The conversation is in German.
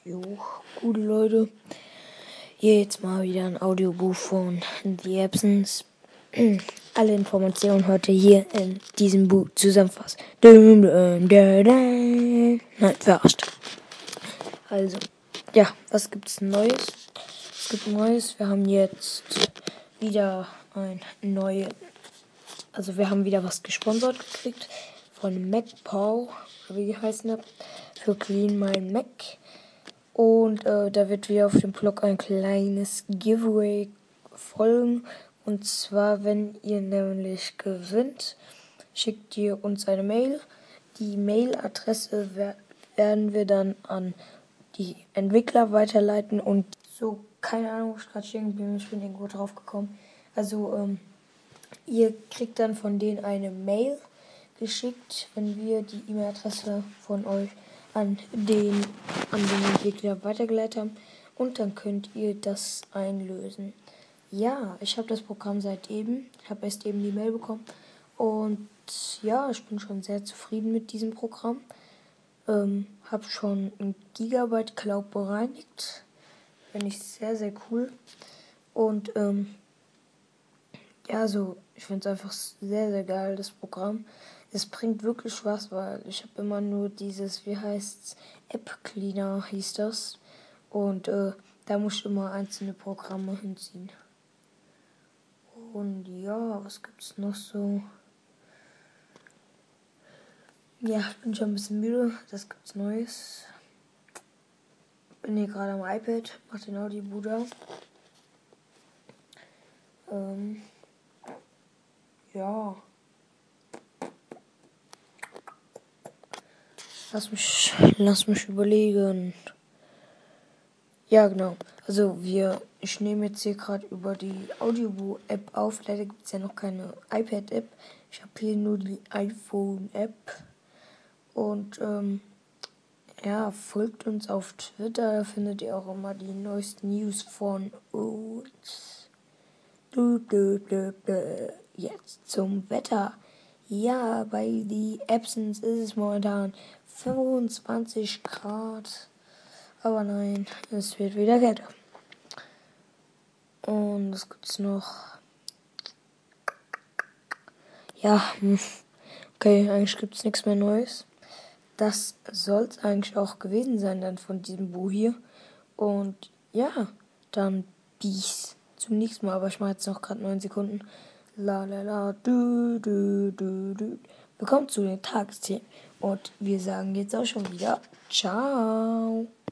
Jo, gute Leute. Hier jetzt mal wieder ein Audiobuch von The Absence. Alle Informationen heute hier in diesem Buch zusammenfassen. Nein, first. Also, ja, was gibt's Neues? Es gibt Neues. Wir haben jetzt wieder wir haben wieder was gesponsert gekriegt von MacPow, wie die heißen, für Clean My Mac. Und da wird wieder auf dem Blog ein kleines Giveaway folgen. Und zwar, wenn ihr nämlich gewinnt, schickt ihr uns eine Mail. Die Mailadresse werden wir dann an die Entwickler weiterleiten. Und so, keine Ahnung, wo ich gerade stehen bin, ich bin irgendwo drauf gekommen. Also, ihr kriegt dann von denen eine Mail geschickt, wenn wir die E-Mail-Adresse von euch an den Entwickler weitergeleitet haben, und dann könnt ihr das einlösen. Ja, ich habe das Programm seit eben. Ich habe erst eben die Mail bekommen und ja, ich bin schon sehr zufrieden mit diesem Programm. Habe schon 1 Gigabyte Cloud bereinigt. Finde ich sehr, sehr cool. Und ja, so, ich finde es einfach sehr, sehr geil, das Programm. Es bringt wirklich Spaß, weil ich habe immer nur dieses, wie heißt's, App Cleaner hieß das. Und da muss ich immer einzelne Programme hinziehen. Und ja, was gibt's noch so? Ja, ich bin schon ein bisschen müde. Das gibt's Neues. Bin hier gerade am iPad, mach den Audioboot auf. Ja. Lass mich überlegen. Ja, genau. Also ich nehme jetzt hier gerade über die Audioboo-App auf. Leider gibt es ja noch keine iPad-App. Ich habe hier nur die iPhone-App. Und ja, folgt uns auf Twitter. Da findet ihr auch immer die neuesten News von uns. Jetzt zum Wetter. Ja, bei The Absence ist es momentan 25 Grad. Aber nein, es wird wieder kälter. Und was gibt's noch? Ja, okay, eigentlich gibt's nichts mehr Neues. Das soll's eigentlich auch gewesen sein dann von diesem Buch hier. Und ja, dann bis zum nächsten Mal. Aber ich mache jetzt noch gerade 9 Sekunden. La la la, du. Willkommen zu den Tagesthemen. Und wir sagen jetzt auch schon wieder ciao.